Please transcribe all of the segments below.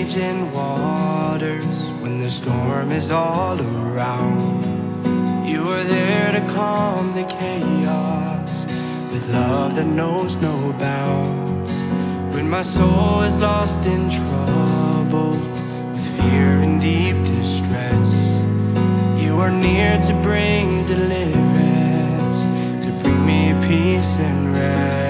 raging waters, when the storm is all around, you are there to calm the chaos with love that knows no bounds. When my soul is lost in trouble, with fear and deep distress, you are near to bring deliverance, to bring me peace and rest.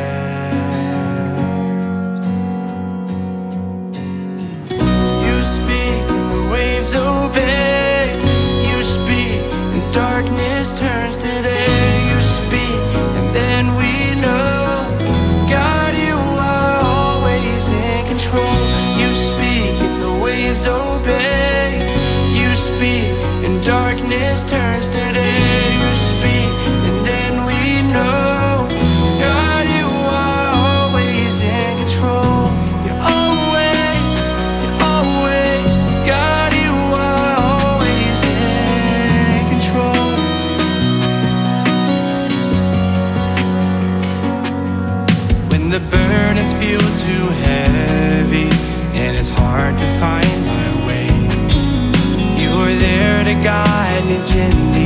You speak and the waves obey. You speak and darkness turns to day. You speak and then we know, God, you are always in control. You speak and the waves obey. You speak and darkness turns to day. You speak and then we know, God, you are always in control. You're always, God, you are always in control. When the burdens feel too heavy and it's hard to find my way, you are there to guide me gently